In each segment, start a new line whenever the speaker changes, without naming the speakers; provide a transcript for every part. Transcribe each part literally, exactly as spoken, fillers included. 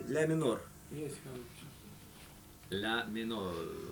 ля минор.
Есть,
ля минор.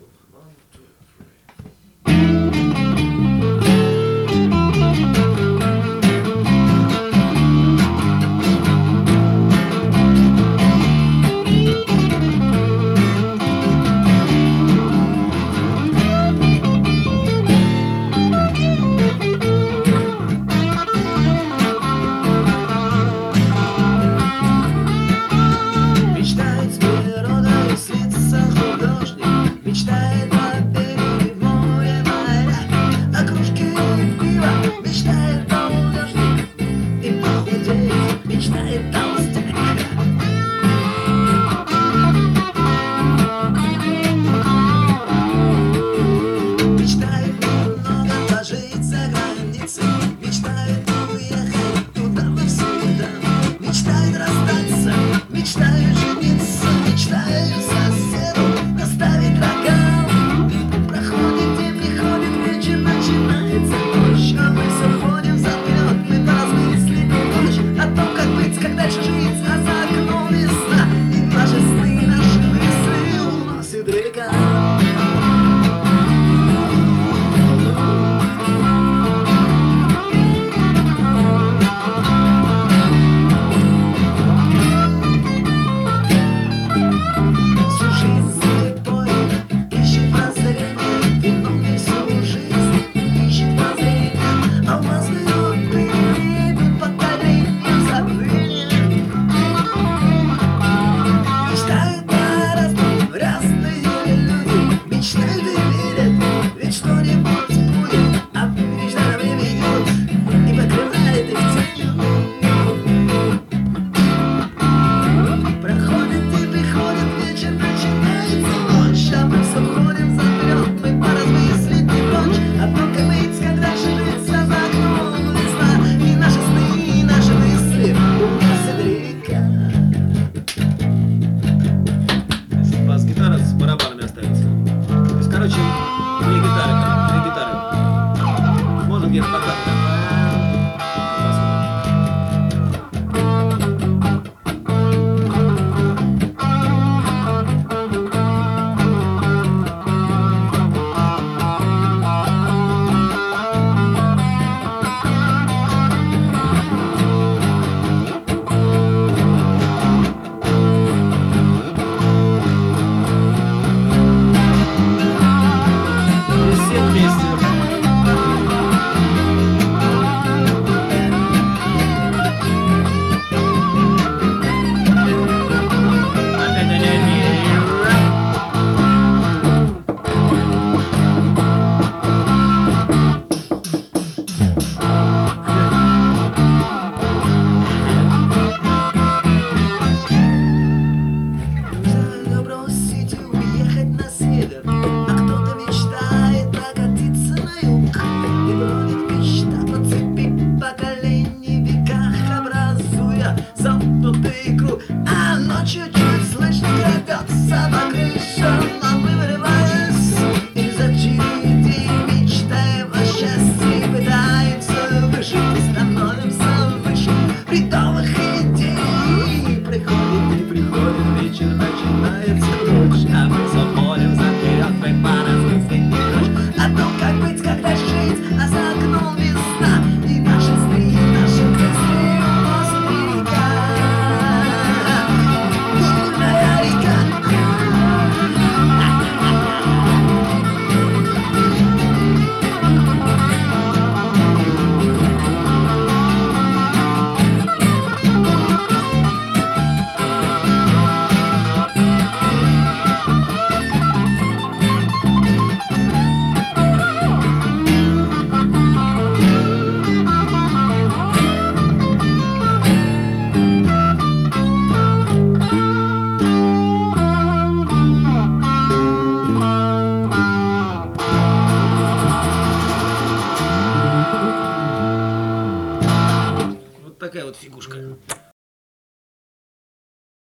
Мечтает о береге моря, моря, о кружке пива, мечтает полдождик и похудеть, мечтает толстяк. Мечтает немного пожить за границей, мечтает уехать туда навсегда, мечтает расстаться, мечтает жениться, мечтает соседу доставить рога. Проходит день, приходит вечер, начинается ночь, а мы все ходим взад-вперед, мы поразмыслить не ночь о том, как быть, как дальше жить, а за окном весна, и наши сны, наши мысли уносит река.
Бас-гитара с барабанами останется. То есть, короче, две гитары, две гитары. Можно где-то пока. Все вместе.
Бросить и уехать на север, а кто-то мечтает прокатиться на юг. И бродит мечта по цепи поколений, веках образуя замкнутый круг. А ночью чуть слышно крадется по крышам, но мы вырываясь из очереди, мечтаем о счастье, пытаемся выжить и становимся выше бредовых идей. Приходит и приходит вечер, начинается ночь, а мы